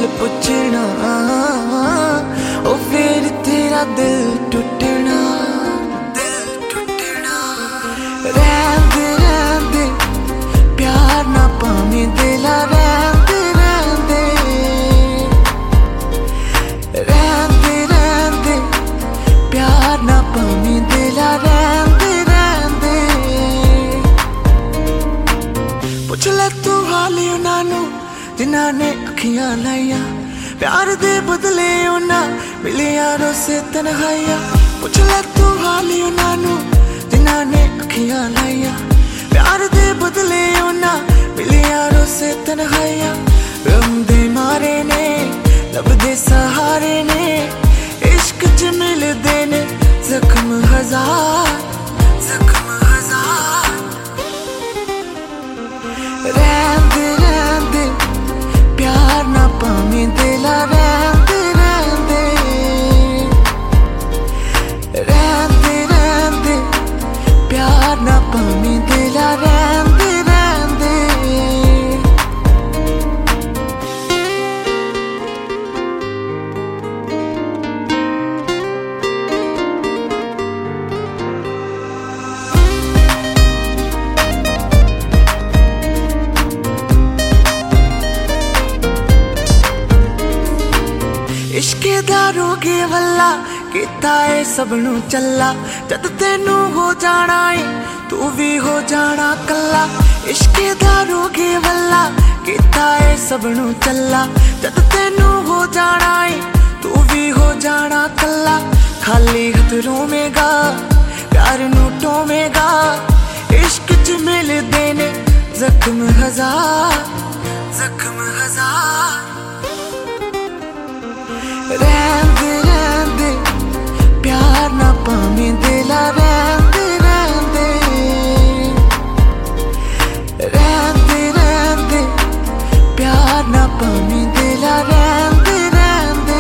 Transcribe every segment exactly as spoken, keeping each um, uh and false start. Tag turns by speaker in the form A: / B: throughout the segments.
A: पुछना, ओ फिर तेरा दिल टूटना, दिल टूटना। रहंदे रहंदे प्यार ना पावे दिला, रहंदे रहंदे रहंदे रहंदे प्यार ना पावे दिला, रहंदे रहंदे। पुछ ले तू हाल उन्हां नूं जिन्हां ने अखियां लाइया, प्यार दे बदले उन्हां मिलिया रोसे तन्हाइया। पुछ ले तू हाल उन्हां नूं जिन्हां ने अखियां लाइया, प्यार दे बदले उन्हां मिलिया रोसे तन्हाइया। रमदे मारे ने लभदे सहारे ने, इश्क च मिलदे ने जख्म हजार, जख्म हजार। रहंदे रहंदे प्यार ना पावे दिला, रहंदे रहंदे रहंदे रहंदे प्यार ना पावे दिला, रहंदे रहंदे। इश्के दा रोगे वल्ला कीता है सबनू चला, जद तेनू हो जाना है तू भी हो जाना कला। इश्के दा रोगे वल्ला कीता है सबनू चला, जद तेनू हो जाना है तू भी हो जाना कला। खाली हथ रोवेगा प्यार नू टोवेगा, इश्क च मिलदे ने जख्म हजार, जख्म हजार। रहंदे रहंदे प्यार ना पावे दिला, रहंदे रहंदे रहंदे रहंदे प्यार ना पावे दिला, रहंदे रहंदे।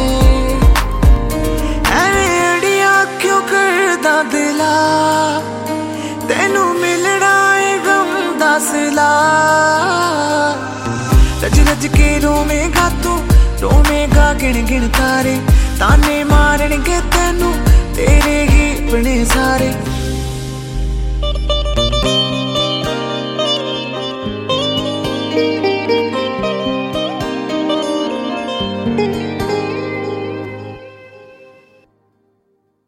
A: ऐवें अड़िया क्यों करदा दिला, तेनू मिलना है गम दा सिला। रज रज के रोवेगा तू, रोवेगा गिन गिन तारे, ताने मारनगे तेनू तेरे ही अपने सारे।